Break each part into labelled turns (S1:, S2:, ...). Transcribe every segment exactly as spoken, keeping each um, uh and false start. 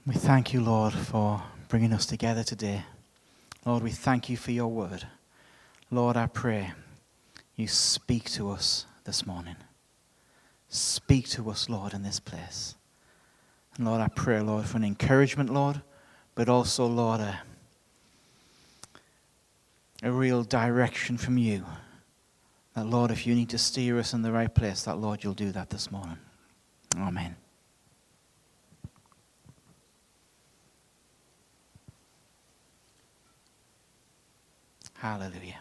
S1: We thank you, Lord, for bringing us together today. Lord, we thank you for your word. Lord, I pray you speak to us this morning. Speak to us, Lord, in this place. And Lord, I pray, Lord, for an encouragement, Lord, but also, Lord, a, a real direction from you. That, Lord, if you need to steer us in the right place, that, Lord, you'll do that this morning. Amen. Hallelujah.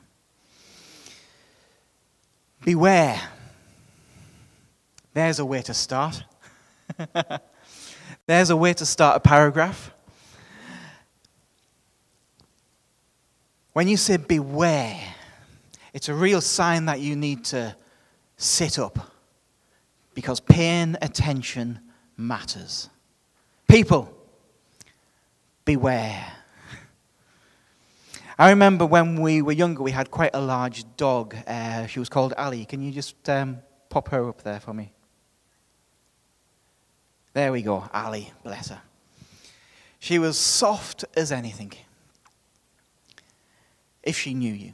S1: Beware. There's a way to start. There's a way to start a paragraph. When you say beware, it's a real sign that you need to sit up, because paying attention matters. People, beware. I remember when we were younger, we had quite a large dog. Uh, she was called Ali. Can you just um, pop her up there for me? There we go, Ali, bless her. She was soft as anything, if she knew you.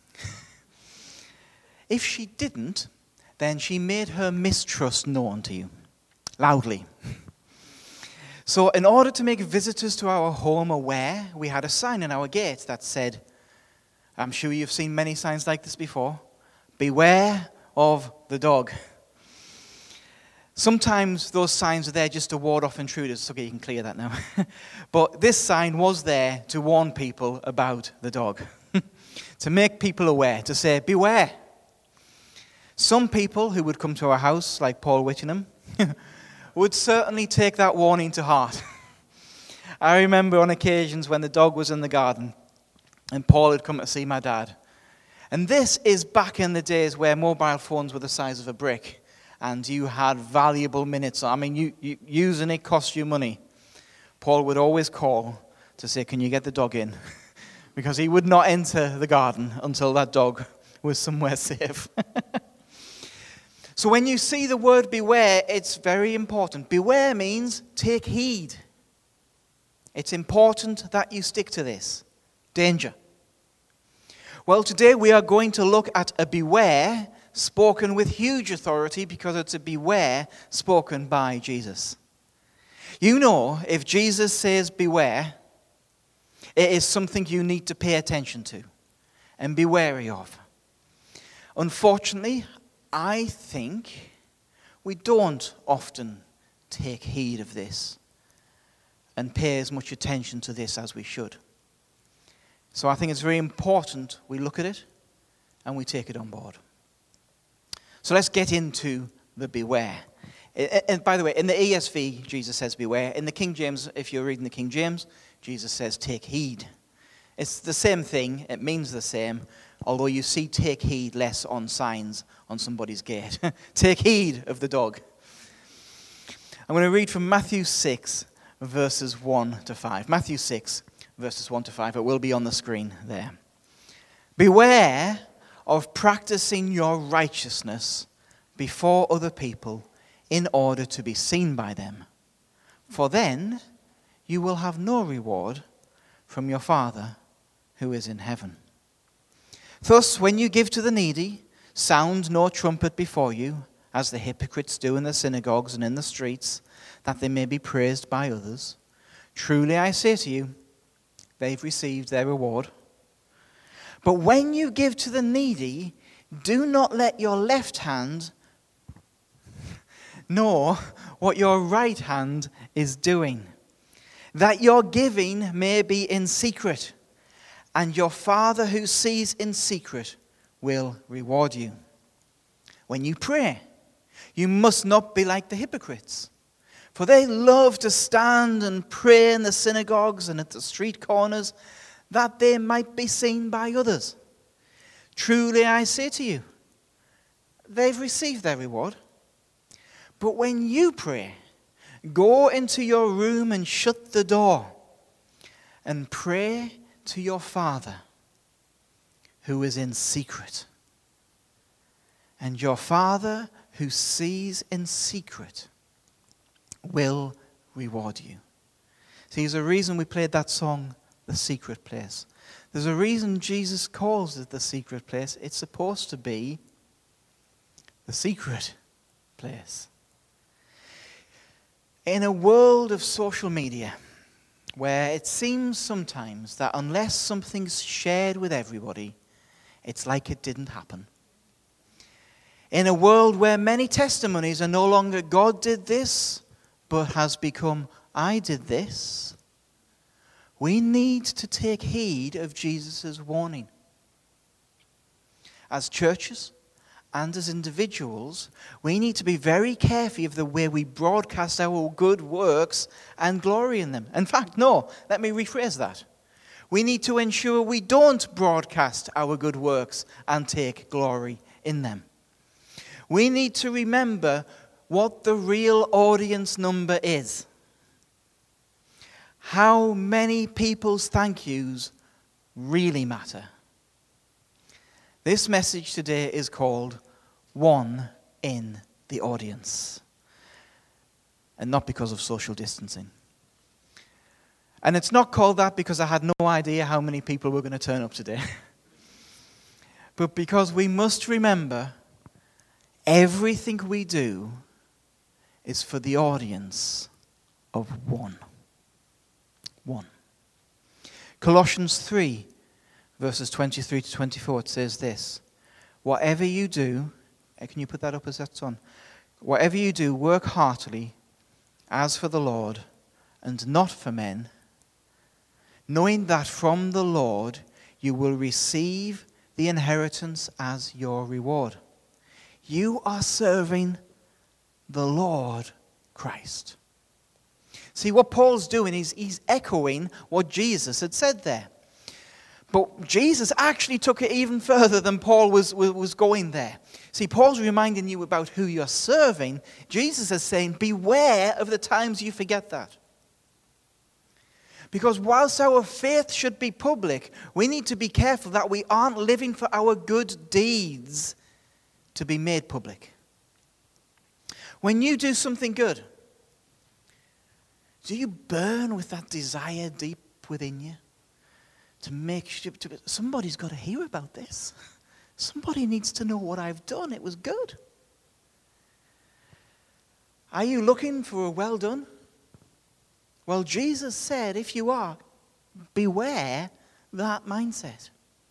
S1: If she didn't, then she made her mistrust known to you, loudly. So in order to make visitors to our home aware, we had a sign in our gate that said, I'm sure you've seen many signs like this before, beware of the dog. Sometimes those signs are there just to ward off intruders. It's okay, you can clear that now. But this sign was there to warn people about the dog, to make people aware, to say, beware. Some people who would come to our house, like Paul Witchingham, would certainly take that warning to heart. I remember on occasions when the dog was in the garden and Paul had come to see my dad. And this is back in the days where mobile phones were the size of a brick and you had valuable minutes. I mean, you, you, using it cost you money. Paul would always call to say, can you get the dog in? Because he would not enter the garden until that dog was somewhere safe. So when you see the word beware, it's very important. Beware means take heed. It's important that you stick to this. Danger. Well, today we are going to look at a beware spoken with huge authority, because it's a beware spoken by Jesus. You know, if Jesus says beware, it is something you need to pay attention to and be wary of. Unfortunately, I think we don't often take heed of this and pay as much attention to this as we should. So I think it's very important we look at it and we take it on board. So let's get into the beware. And by the way, in the E S V, Jesus says beware. In the King James, if you're reading the King James, Jesus says take heed. It's the same thing. It means the same. Although you see take heed less on signs on somebody's gate. Take heed of the dog. I'm going to read from Matthew six, verses one to five. Matthew six, verses one to five. It will be on the screen there. Beware of practicing your righteousness before other people in order to be seen by them. For then you will have no reward from your Father who is in heaven. Thus, when you give to the needy, sound no trumpet before you, as the hypocrites do in the synagogues and in the streets, that they may be praised by others. Truly I say to you, they've received their reward. But when you give to the needy, do not let your left hand know what your right hand is doing, that your giving may be in secret. And your Father who sees in secret will reward you. When you pray, you must not be like the hypocrites, for they love to stand and pray in the synagogues and at the street corners, that they might be seen by others. Truly I say to you, they've received their reward. But when you pray, go into your room and shut the door, and pray to your Father who is in secret. And your Father who sees in secret will reward you. See, there's a reason we played that song, The Secret Place. There's a reason Jesus calls it the secret place. It's supposed to be the secret place. In a world of social media, where it seems sometimes that unless something's shared with everybody, it's like it didn't happen. In a world where many testimonies are no longer God did this, but has become I did this, we need to take heed of Jesus' warning. As churches and as individuals, we need to be very careful of the way we broadcast our good works and glory in them. In fact, no, let me rephrase that. We need to ensure we don't broadcast our good works and take glory in them. We need to remember what the real audience number is. How many people's thank yous really matter. This message today is called One in the Audience. And not because of social distancing. And it's not called that because I had no idea how many people were going to turn up today. But because we must remember everything we do is for the audience of one. One. Colossians three, verses twenty-three to twenty-four, it says this. Whatever you do, can you put that up as that's on? Whatever you do, work heartily as for the Lord and not for men, knowing that from the Lord you will receive the inheritance as your reward. You are serving the Lord Christ. See, what Paul's doing is he's echoing what Jesus had said there. But Jesus actually took it even further than Paul was, was going there. See, Paul's reminding you about who you're serving. Jesus is saying, beware of the times you forget that. Because whilst our faith should be public, we need to be careful that we aren't living for our good deeds to be made public. When you do something good, do you burn with that desire deep within you to make sure to, somebody's got to hear about this? Somebody needs to know what I've done. It was good. Are you looking for a well done? Well, Jesus said, if you are, beware that mindset.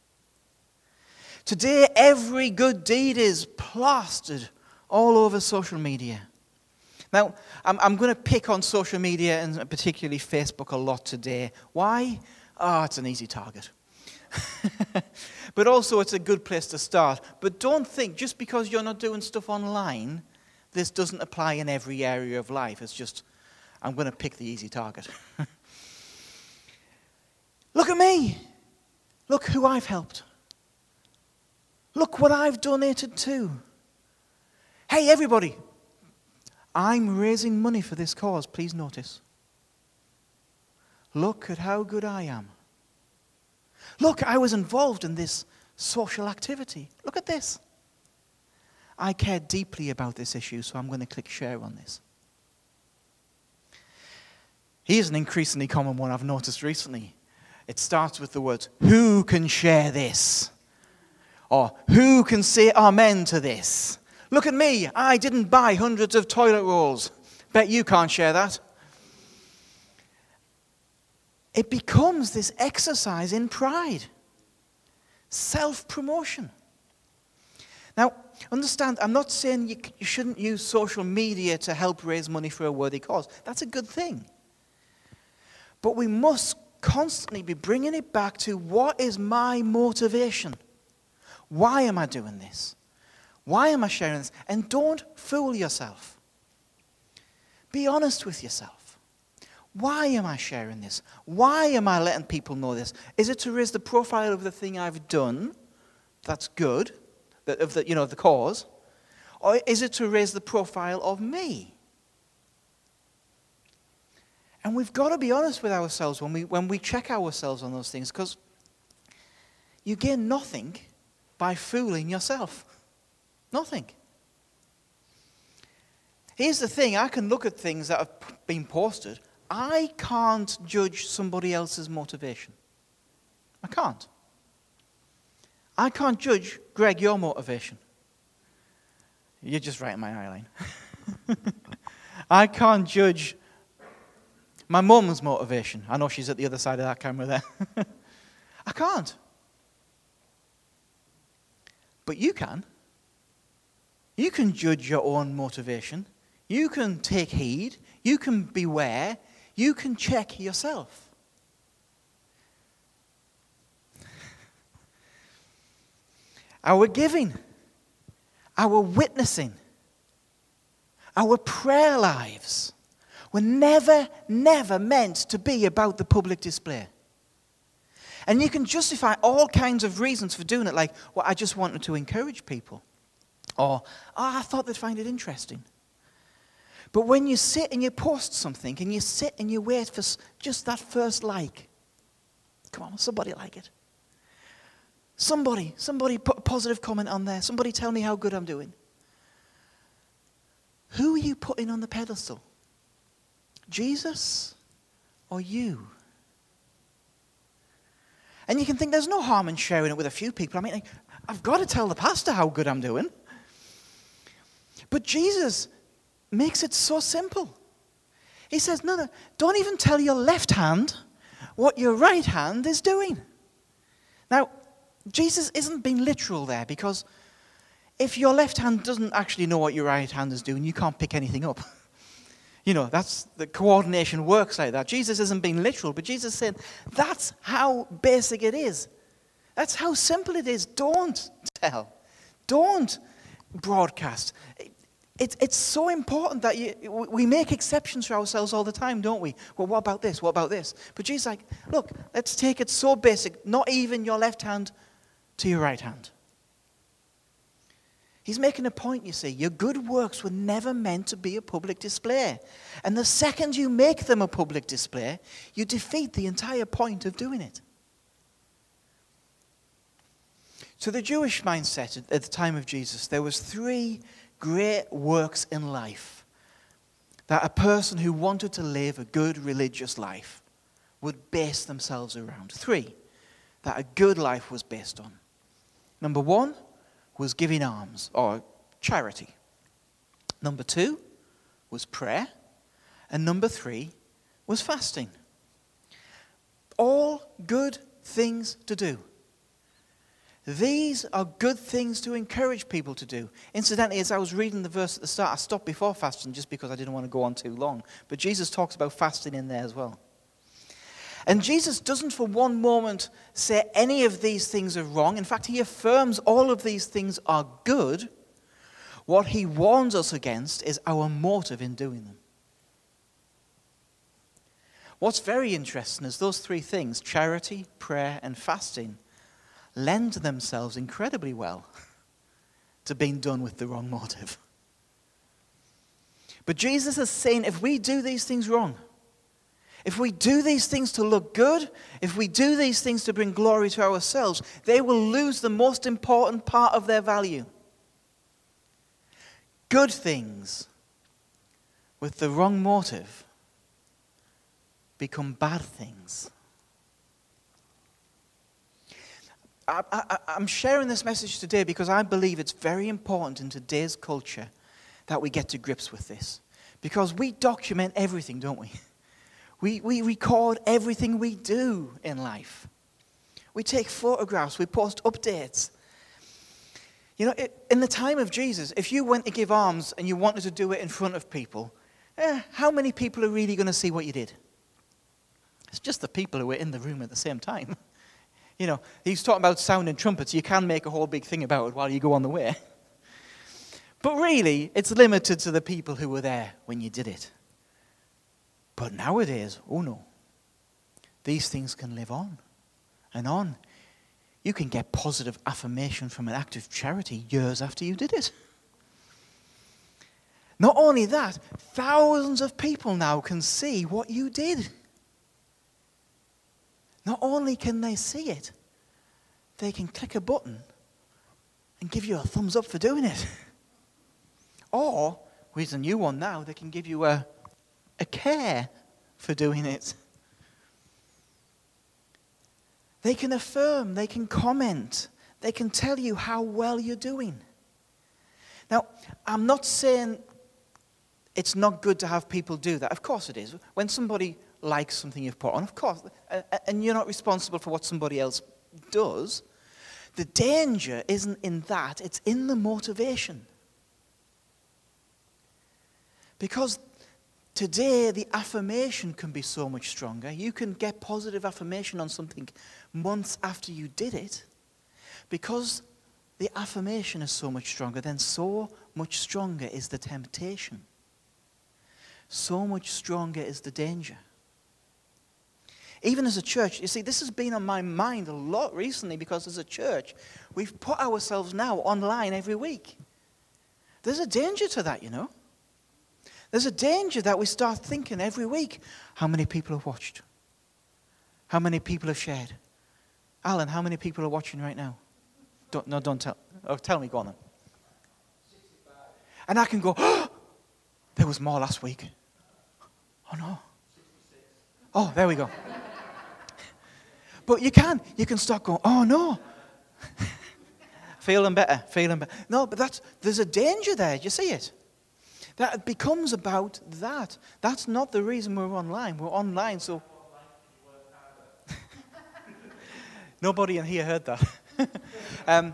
S1: Today, every good deed is plastered all over social media. Now, I'm, I'm going to pick on social media and particularly Facebook a lot today. Why? Ah, oh, it's an easy target. But also it's a good place to start. But don't think just because you're not doing stuff online, this doesn't apply in every area of life. It's just, I'm going to pick the easy target. Look at me. Look who I've helped. Look what I've donated to. Hey, everybody. I'm raising money for this cause, please notice. Look at how good I am. Look, I was involved in this social activity. Look at this. I care deeply about this issue, so I'm going to click share on this. Here's an increasingly common one I've noticed recently. It starts with the words, who can share this? Or who can say amen to this? Look at me, I didn't buy hundreds of toilet rolls. Bet you can't share that. It becomes this exercise in pride. Self-promotion. Now, understand, I'm not saying you, you shouldn't use social media to help raise money for a worthy cause. That's a good thing. But we must constantly be bringing it back to what is my motivation? Why am I doing this? Why am I sharing this? And don't fool yourself. Be honest with yourself. Why am I sharing this? Why am I letting people know this? Is it to raise the profile of the thing I've done? That's good. Of the, you know, the cause. Or is it to raise the profile of me? And we've got to be honest with ourselves when we, when we check ourselves on those things, because you gain nothing by fooling yourself. Nothing. Here's the thing, I can look at things that have been posted I can't judge somebody else's motivation. I can't. I can't judge, Greg, your motivation. You're just right in my eye line. I can't judge my mum's motivation. I know she's at the other side of that camera there. I can't. But you can. You can judge your own motivation. You can take heed. You can beware. You can check yourself. Our giving, our witnessing, our prayer lives were never, never meant to be about the public display. And you can justify all kinds of reasons for doing it, like, well, I just wanted to encourage people. Or, oh, I thought they'd find it interesting. But when you sit and you post something, and you sit and you wait for just that first like, come on, somebody like it. Somebody, somebody put a positive comment on there. Somebody tell me how good I'm doing. Who are you putting on the pedestal? Jesus or you? And you can think there's no harm in sharing it with a few people. I mean, like, I've got to tell the pastor how good I'm doing. But Jesus makes it so simple. He says, no, no, don't even tell your left hand what your right hand is doing. Now, Jesus isn't being literal there, because if your left hand doesn't actually know what your right hand is doing, you can't pick anything up. You know, that's the coordination works like that. Jesus isn't being literal, but Jesus said that's how basic it is. That's how simple it is. Don't tell. Don't broadcast. It, it, it's so important that you, we make exceptions for ourselves all the time, don't we? Well, what about this? What about this? But Jesus is like, look, let's take it so basic, not even your left hand to your right hand. He's making a point, you see. Your good works were never meant to be a public display. And the second you make them a public display, you defeat the entire point of doing it. So the Jewish mindset at the time of Jesus, there was three great works in life that a person who wanted to live a good religious life would base themselves around. Three that a good life was based on. Number one was giving alms, or charity. Number two was prayer. And number three was fasting. All good things to do. These are good things to encourage people to do. Incidentally, as I was reading the verse at the start, I stopped before fasting just because I didn't want to go on too long. But Jesus talks about fasting in there as well. And Jesus doesn't for one moment say any of these things are wrong. In fact, he affirms all of these things are good. What he warns us against is our motive in doing them. What's very interesting is those three things, charity, prayer, and fasting, lend themselves incredibly well to being done with the wrong motive. But Jesus is saying if we do these things wrong, if we do these things to look good, if we do these things to bring glory to ourselves, they will lose the most important part of their value. Good things with the wrong motive become bad things. I, I, I'm sharing this message today because I believe it's very important in today's culture that we get to grips with this. Because we document everything, don't we? We, we record everything we do in life. We take photographs, we post updates. You know, it, in the time of Jesus, if you went to give alms and you wanted to do it in front of people, eh, how many people are really going to see what you did? It's just the people who were in the room at the same time. You know, he's talking about sounding trumpets. You can make a whole big thing about it while you go on the way. But really, it's limited to the people who were there when you did it. But nowadays, oh no, these things can live on and on. You can get positive affirmation from an act of charity years after you did it. Not only that, thousands of people now can see what you did. Not only can they see it, they can click a button and give you a thumbs up for doing it. Or, here's a new one now, they can give you a a care for doing it. They can affirm, they can comment, they can tell you how well you're doing. Now, I'm not saying it's not good to have people do that. Of course it is. When somebody likes something you've put on, of course, and you're not responsible for what somebody else does, the danger isn't in that, it's in the motivation. Because today, the affirmation can be so much stronger. You can get positive affirmation on something months after you did it. Because the affirmation is so much stronger, then so much stronger is the temptation. So much stronger is the danger. Even as a church, you see, this has been on my mind a lot recently because as a church, we've put ourselves now online every week. There's a danger to that, you know. There's a danger that we start thinking every week, how many people have watched? How many people have shared? Alan, how many people are watching right now? Don't, no, don't tell. Oh, tell me, go on then. sixty-five. And I can go, oh, there was more last week. Oh, no. sixty-six. Oh, there we go. But you can. You can start going, oh, no. Feeling better, feeling better. No, but that's, there's a danger there. Do you see it? That it becomes about that. That's not the reason we're online. We're online so... Nobody in here heard that. um,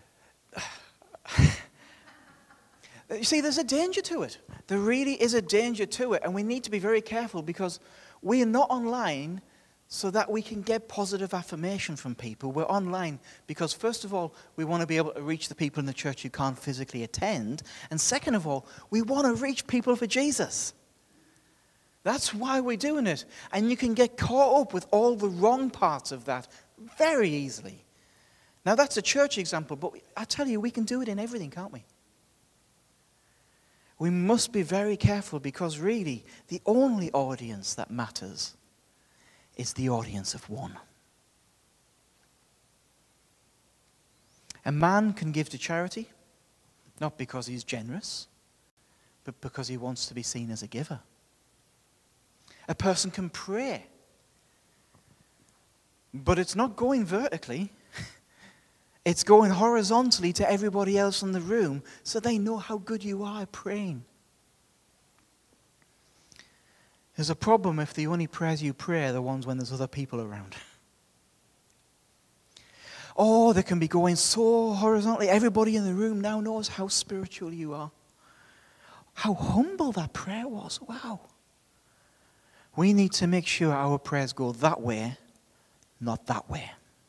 S1: you see, there's a danger to it. There really is a danger to it. And we need to be very careful because we are not online so that we can get positive affirmation from people. We're online because, first of all, we want to be able to reach the people in the church who can't physically attend. And second of all, we want to reach people for Jesus. That's why we're doing it. And you can get caught up with all the wrong parts of that very easily. Now, that's a church example, but I tell you, we can do it in everything, can't we? We must be very careful because really, the only audience that matters is the audience of one. A man can give to charity, not because he's generous, but because he wants to be seen as a giver. A person can pray, but it's not going vertically. It's going horizontally to everybody else in the room so they know how good you are at praying. There's a problem if the only prayers you pray are the ones when there's other people around. Oh, they can be going so horizontally. Everybody in the room now knows how spiritual you are. How humble that prayer was. Wow. We need to make sure our prayers go that way, not that way.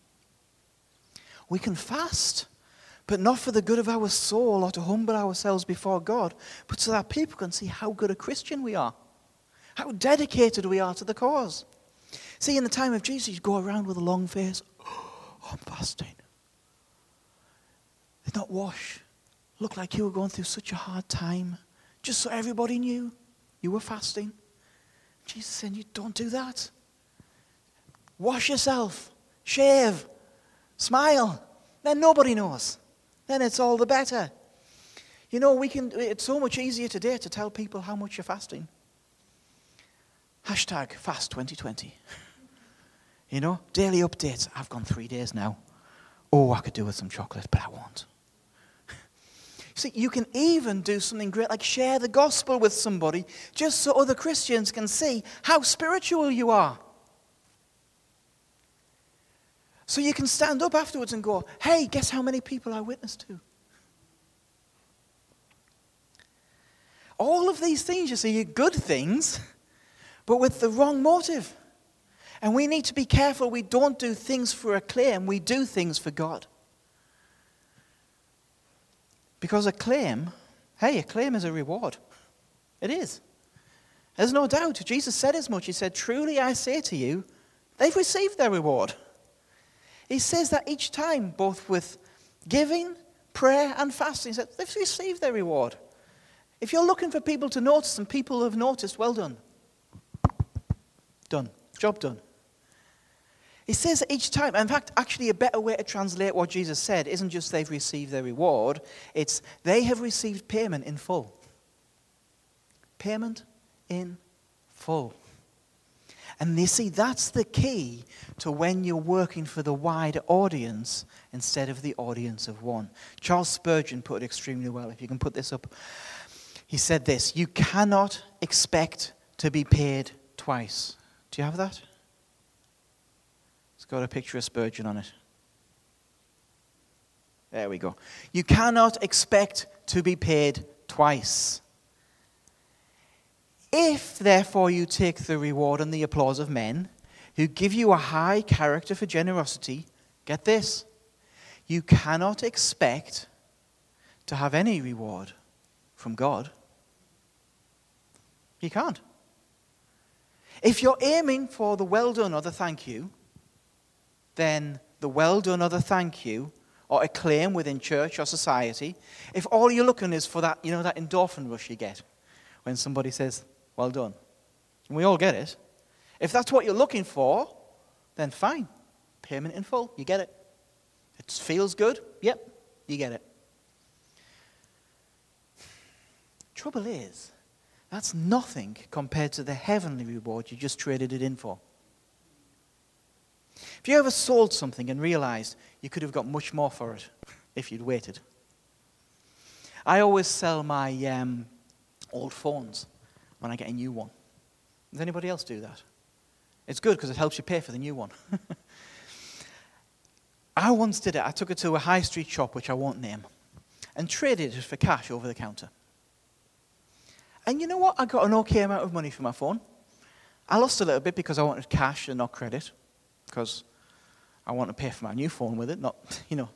S1: We can fast, but not for the good of our soul or to humble ourselves before God, but so that people can see how good a Christian we are. How dedicated we are to the cause. See, in the time of Jesus, you'd go around with a long face. Oh, I'm fasting. Did not wash. Looked like you were going through such a hard time. Just so everybody knew you were fasting. Jesus said, you don't do that. Wash yourself. Shave. Smile. Then nobody knows. Then it's all the better. You know, we can. It's so much easier today to tell people how much you're fasting. Hashtag fast twenty twenty. You know, daily updates. I've gone three days now. Oh, I could do with some chocolate, but I won't. See, you can even do something great like share the gospel with somebody just so other Christians can see how spiritual you are. So you can stand up afterwards and go, hey, guess how many people I witnessed to? All of these things, you see, are good things, but with the wrong motive. And we need to be careful we don't do things for acclaim, we do things for God. Because acclaim, hey, acclaim is a reward. It is. There's no doubt. Jesus said as much. He said, truly I say to you, they've received their reward. He says that each time, both with giving, prayer, and fasting. He said, they've received their reward. If you're looking for people to notice and people have noticed, well done. Done. Job done. He says that each time, in fact, actually a better way to translate what Jesus said isn't just they've received their reward, it's they have received payment in full. Payment in full. And you see, that's the key to when you're working for the wider audience instead of the audience of one. Charles Spurgeon put it extremely well. If you can put this up. He said this: you cannot expect to be paid twice. Do you have that? It's got a picture of Spurgeon on it. There we go. You cannot expect to be paid twice. If, therefore, you take the reward and the applause of men who give you a high character for generosity, get this, you cannot expect to have any reward from God. You can't. If you're aiming for the well done or the thank you, then the well done or the thank you or acclaim within church or society, if all you're looking is for that, you know, that endorphin rush you get when somebody says, well done. And we all get it. If that's what you're looking for, then fine. Payment in full. You get it. It feels good. Yep. You get it. Trouble is, that's nothing compared to the heavenly reward you just traded it in for. Have you ever sold something and realized you could have got much more for it if you'd waited? I always sell my um, old phones when I get a new one. Does anybody else do that? It's good because it helps you pay for the new one. I once did it. I took it to a high street shop, which I won't name, and traded it for cash over the counter. And you know what? I got an okay amount of money for my phone. I lost a little bit because I wanted cash and not credit, because I want to pay for my new phone with it, not, you know.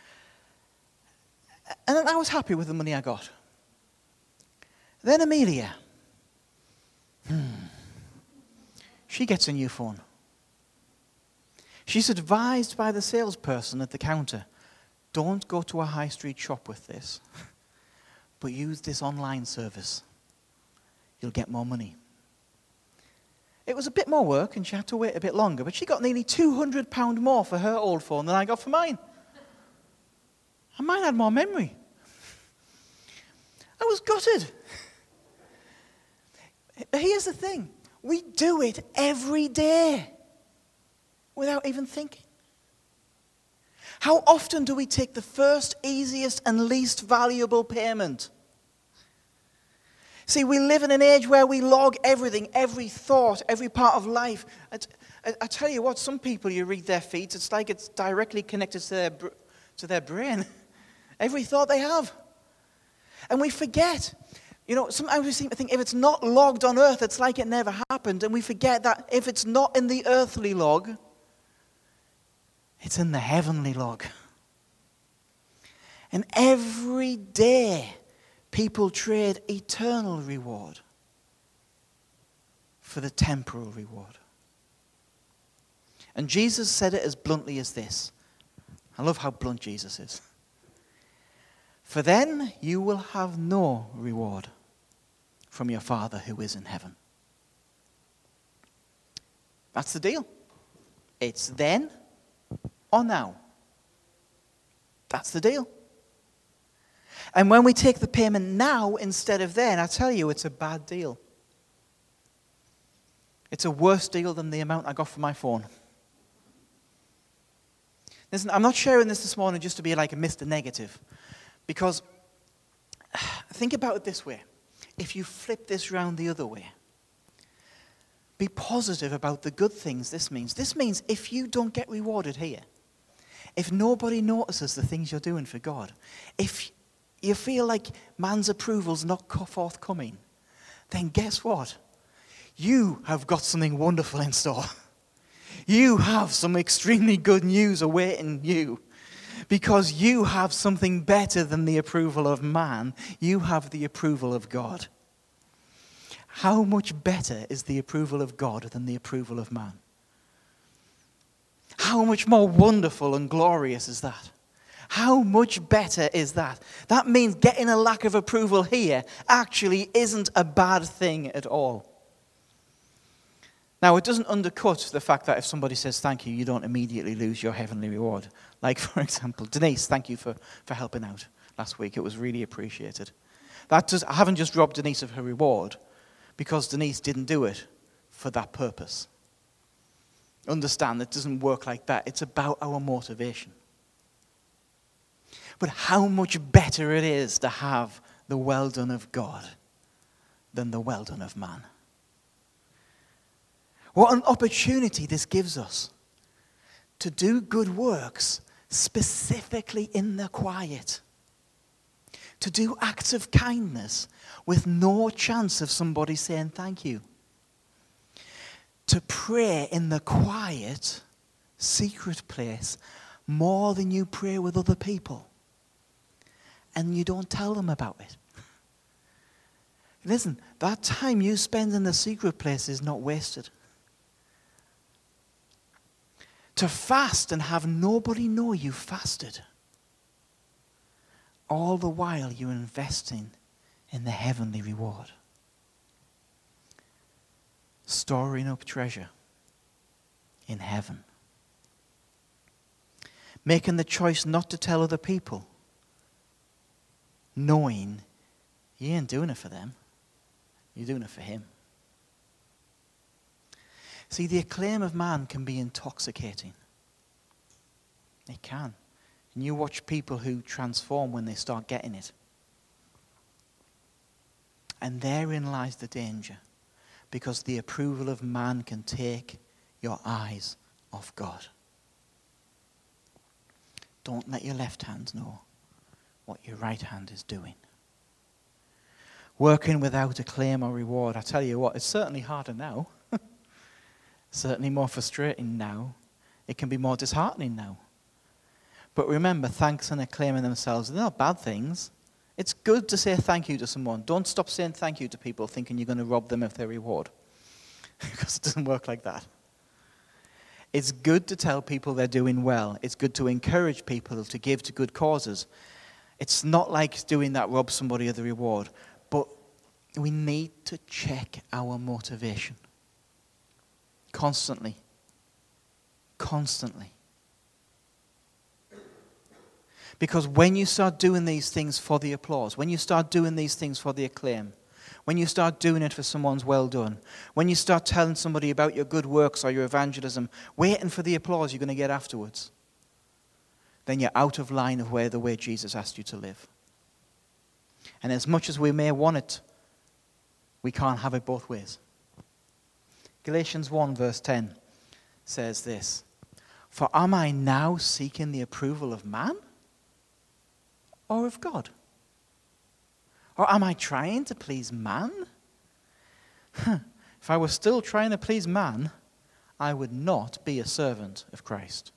S1: And then I was happy with the money I got. Then Amelia, hmm, she gets a new phone. She's advised by the salesperson at the counter, don't go to a high street shop with this, but use this online service. You'll get more money. It was a bit more work and she had to wait a bit longer, but she got nearly two hundred pounds more for her old phone than I got for mine. And mine had more memory. I was gutted. But here's the thing. We do it every day without even thinking. How often do we take the first, easiest, and least valuable payment? See, we live in an age where we log everything, every thought, every part of life. I, I, I tell you what, some people, you read their feeds, it's like it's directly connected to their, to their brain. Every thought they have. And we forget. You know, sometimes we seem to think if it's not logged on earth, it's like it never happened. And we forget that if it's not in the earthly log, it's in the heavenly log. And every day, people trade eternal reward for the temporal reward. And Jesus said it as bluntly as this. I love how blunt Jesus is. For then you will have no reward from your Father who is in heaven. That's the deal. It's then or now. That's the deal. And when we take the payment now instead of then, I tell you, it's a bad deal. It's a worse deal than the amount I got for my phone. Listen, I'm not sharing this this morning just to be like a Mister Negative. Because think about it this way. If you flip this round the other way, be positive about the good things this means. This means if you don't get rewarded here, if nobody notices the things you're doing for God, if you feel like man's approval's not forthcoming, then guess what? You have got something wonderful in store. You have some extremely good news awaiting you. Because you have something better than the approval of man. You have the approval of God. How much better is the approval of God than the approval of man? How much more wonderful and glorious is that? How much better is that? That means getting a lack of approval here actually isn't a bad thing at all. Now, it doesn't undercut the fact that if somebody says thank you, you don't immediately lose your heavenly reward. Like, for example, Denise, thank you for, for helping out last week. It was really appreciated. That does, I haven't just robbed Denise of her reward because Denise didn't do it for that purpose. understand it doesn't work like that. It's about our motivation. But how much better it is to have the well done of God than the well done of man. What an opportunity this gives us to do good works specifically in the quiet. To do acts of kindness with no chance of somebody saying thank you. To pray in the quiet, secret place more than you pray with other people. And you don't tell them about it. Listen, that time you spend in the secret place is not wasted. To fast and have nobody know you fasted. All the while you're investing in the heavenly reward. Storing up treasure in heaven. Making the choice not to tell other people. Knowing you ain't doing it for them. You're doing it for him. See, the acclaim of man can be intoxicating. It can. And you watch people who transform when they start getting it. And therein lies the danger. Because the approval of man can take your eyes off God. Don't let your left hand know what your right hand is doing. Working without acclaim or reward. I tell you what, it's certainly harder now. Certainly more frustrating now. It can be more disheartening now. But remember, thanks and acclaim in themselves, they're not bad things. It's good to say thank you to someone. Don't stop saying thank you to people thinking you're going to rob them of their reward. Because it doesn't work like that. It's good to tell people they're doing well. It's good to encourage people to give to good causes. It's not like doing that robs somebody of the reward. But we need to check our motivation. Constantly. Constantly. Because when you start doing these things for the applause, when you start doing these things for the acclaim, when you start doing it for someone's well done, when you start telling somebody about your good works or your evangelism, waiting for the applause you're going to get afterwards, then you're out of line of where the way Jesus asked you to live. And as much as we may want it, we can't have it both ways. Galatians one verse ten says this, "For am I now seeking the approval of man or of God? Or am I trying to please man? If I were still trying to please man, I would not be a servant of Christ."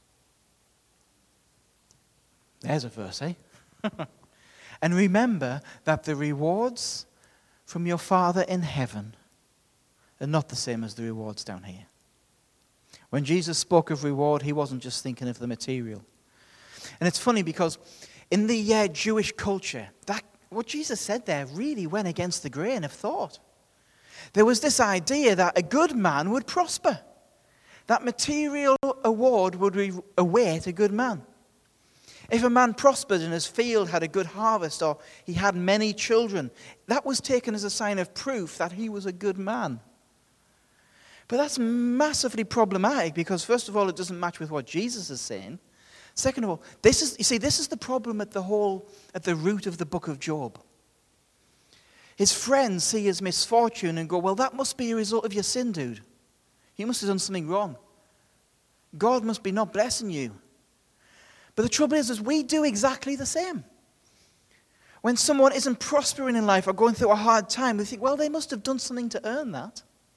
S1: There's a verse, eh? And remember that the rewards from your Father in heaven are not the same as the rewards down here. When Jesus spoke of reward, he wasn't just thinking of the material. And it's funny because in the uh, Jewish culture, that what Jesus said there really went against the grain of thought. There was this idea that a good man would prosper. That material award would re- await a good man. If a man prospered and his field had a good harvest or he had many children, that was taken as a sign of proof that he was a good man. But that's massively problematic because, first of all, it doesn't match with what Jesus is saying. Second of all, this is, you see, this is the problem at the whole, at the root of the book of Job. His friends see his misfortune and go, well, that must be a result of your sin, dude. You must have done something wrong. God must be not blessing you. But the trouble is, is we do exactly the same. When someone isn't prospering in life or going through a hard time, we think, well, they must have done something to earn that.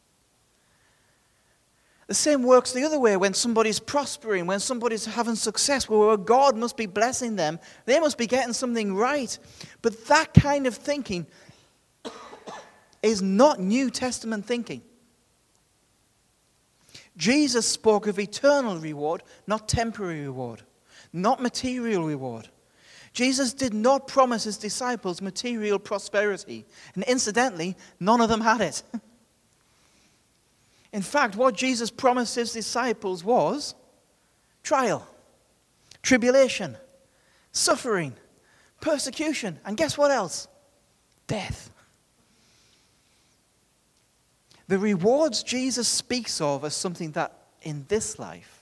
S1: The same works the other way when somebody's prospering, when somebody's having success, well, God must be blessing them. They must be getting something right. But that kind of thinking is not New Testament thinking. Jesus spoke of eternal reward, not temporary reward, not material reward. Jesus did not promise his disciples material prosperity. And incidentally, none of them had it. In fact, what Jesus promised his disciples was trial, tribulation, suffering, persecution, and guess what else? Death. The rewards Jesus speaks of as something that in this life,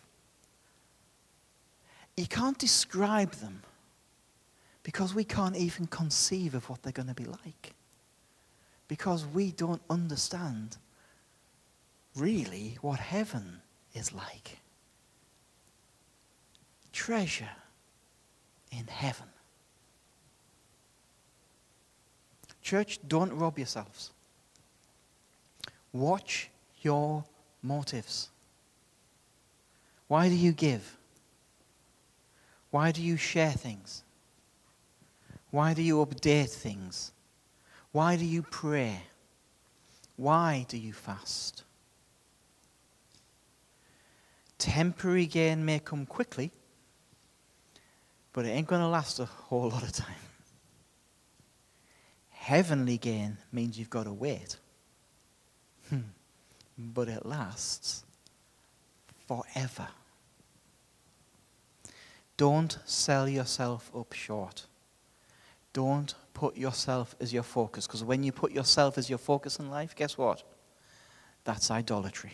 S1: you can't describe them because we can't even conceive of what they're going to be like. Because we don't understand really what heaven is like. Treasure in heaven. Church, don't rob yourselves. Watch your motives. Why do you give? Why do you share things? Why do you update things? Why do you pray? Why do you fast? Temporary gain may come quickly, but it ain't going to last a whole lot of time. Heavenly gain means you've got to wait. Hmm. But it lasts forever. Don't sell yourself up short. Don't put yourself as your focus, because when you put yourself as your focus in life, guess what? That's idolatry.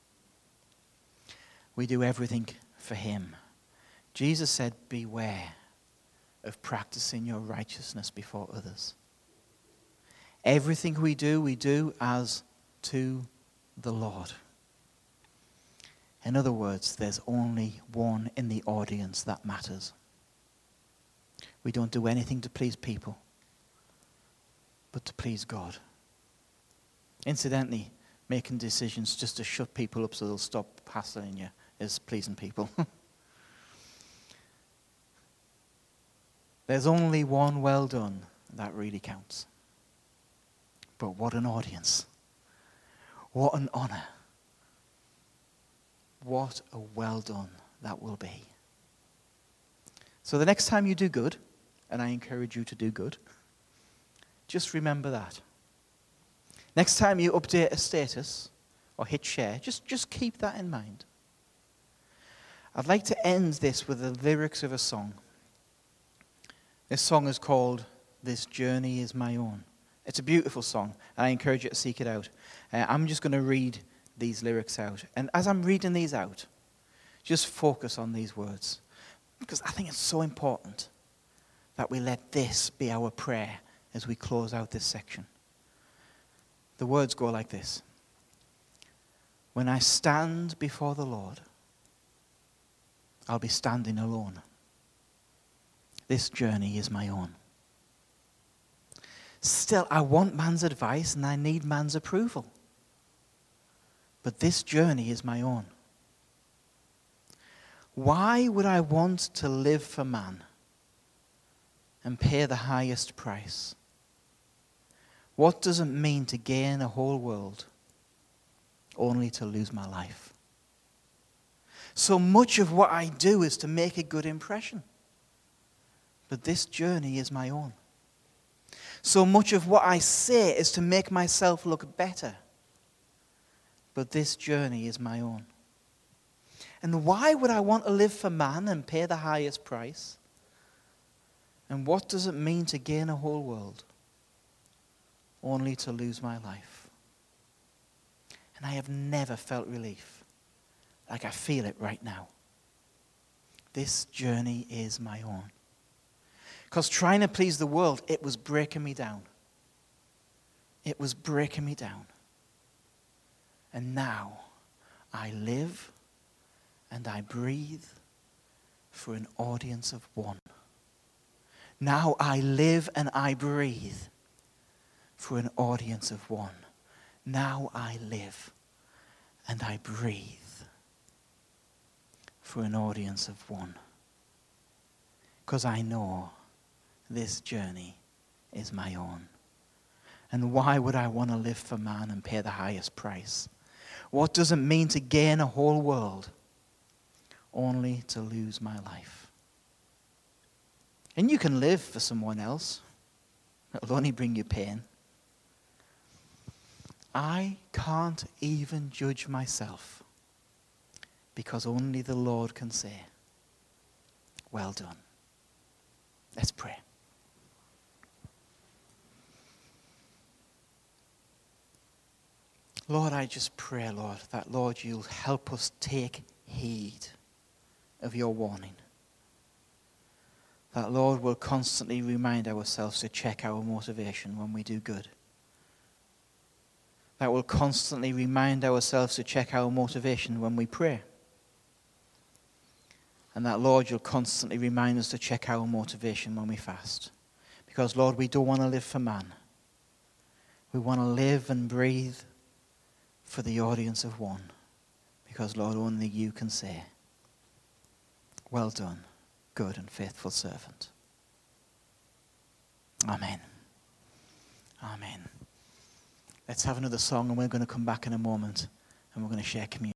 S1: We do everything for him. Jesus said, beware of practicing your righteousness before others. Everything we do, we do as to the Lord. In other words, there's only one in the audience that matters. We don't do anything to please people, but to please God. Incidentally, making decisions just to shut people up so they'll stop hassling you is pleasing people. There's only one well done that really counts. But what an audience. What an honor. What a well done that will be. So the next time you do good, and I encourage you to do good, just remember that. Next time you update a status or hit share, just, just keep that in mind. I'd like to end this with the lyrics of a song. This song is called This Journey Is My Own. It's a beautiful song, and I encourage you to seek it out. Uh, I'm just going to read these lyrics out. And as I'm reading these out, just focus on these words. Because I think it's so important that we let this be our prayer as we close out this section. The words go like this. When I stand before the Lord, I'll be standing alone. This journey is my own. Still, I want man's advice and I need man's approval. But this journey is my own. Why would I want to live for man and pay the highest price? What does it mean to gain a whole world only to lose my life? So much of what I do is to make a good impression. But this journey is my own. So much of what I say is to make myself look better. But this journey is my own. And why would I want to live for man and pay the highest price? And what does it mean to gain a whole world only to lose my life? And I have never felt relief like I feel it right now. This journey is my own. Because trying to please the world, it was breaking me down. It was breaking me down. And now I live and I breathe for an audience of one. Now I live and I breathe for an audience of one. Now I live and I breathe for an audience of one. Because I know this journey is my own. And why would I want to live for man and pay the highest price? What does it mean to gain a whole world only to lose my life? And you can live for someone else. It'll only bring you pain. I can't even judge myself because only the Lord can say, well done. Let's pray. Lord, I just pray, Lord, that, Lord, you'll help us take heed of your warning. That, Lord, we'll constantly remind ourselves to check our motivation when we do good. That we'll constantly remind ourselves to check our motivation when we pray. And that, Lord, you'll constantly remind us to check our motivation when we fast. Because, Lord, we don't want to live for man. We want to live and breathe for the audience of one. Because, Lord, only you can say, well done, good and faithful servant. Amen. Amen. Let's have another song, and we're going to come back in a moment, and we're going to share communion.